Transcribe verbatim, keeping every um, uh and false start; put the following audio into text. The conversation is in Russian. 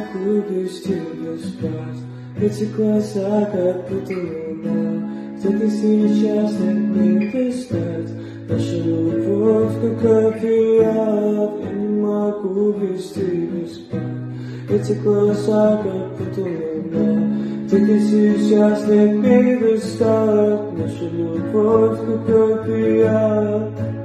могу без тебя спать. Эти глаза, как будто луна, где ты сейчас нет мне достать. Наша любовь, как опиат, я не могу без тебя спать. Эти глаза, как будто луна, где ты сейчас нет мне достать. Наша любовь, как опиат.